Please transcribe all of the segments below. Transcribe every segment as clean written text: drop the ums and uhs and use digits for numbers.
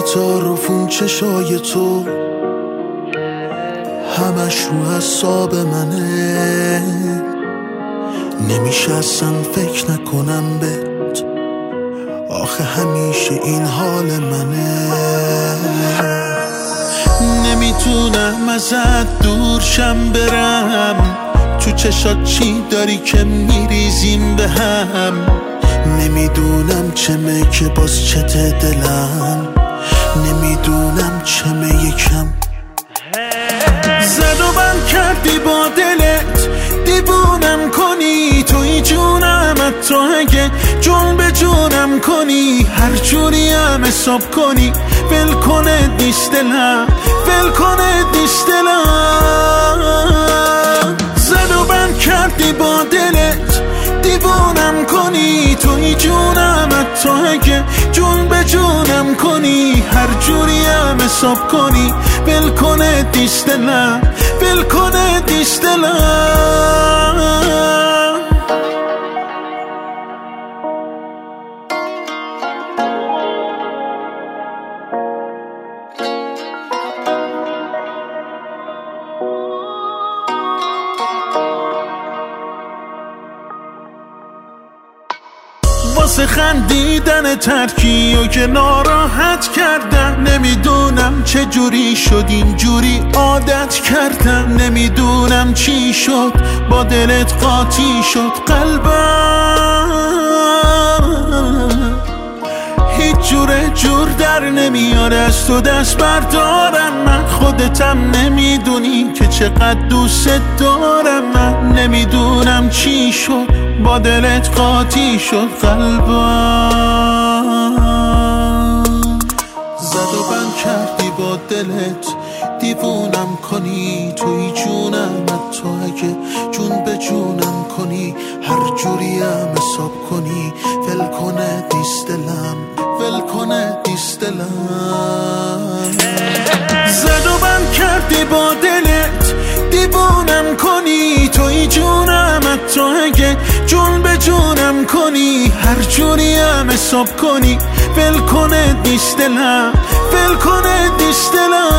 رفتار و فون چشای تو همش رو حساب منه، نمیشه اصلا فکر نکنم بهت، آخه همیشه این حال منه. نمیتونم ازت دور شم برم، تو چشات چی داری که میریزیم به هم، نمیدونم چمه که باز چته دلم، نمیدونم چمه یکم زد و بند کردی با دلت، دیوونم کنی توی جونم، حتی اگه جون به جونم کنی، هر جوری هم حساب کنی، ول کنه دیست دلم، ول کنه دیست دلم. زد و بند کردی با دلت، دیوونم کنی توی جونم، حتی اگه جون به جونم کنی، هر جوری هم حساب کنی، ول کنه دیست دلم، ول کنه دیست دلم. واسه خندیدن ترکی و که ناراحت کردم، نمیدونم چه جوری شد اینجوری عادت کردم، نمیدونم چی شد با دلت قاطی شد قلبم، هیچ جور در نمیاره از تو دست بردارم، من خودتم نمیدونی که چقدر دوست دارم، من نمیدونم چی شد با دلت قاطی شد قلبم. زد و بند کردی با دلت، دیوونم کنی توی جونم، حتی اگه جون به جونم کنی، هر جوری هم حساب کنی، ول کنه دیست دلم، ول کنه دیست دلم. زد و بند کردی با دلت، دیوونم کنی توی جونم، حتی اگه جون به جونم کنی، هر جوری هم حساب کنی، ول کنه دیست دلم، ول کنه دیست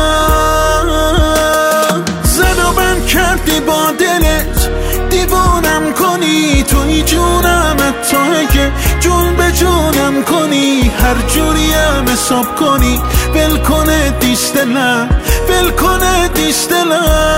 دلم. زد و بند کردی با دلت، دیوونم کنی توی جونم، حتی اگه جون به جونم کنی، هر جوری هم حساب کنی، ول کنه دیست دلم، ول کنه دیست دلم.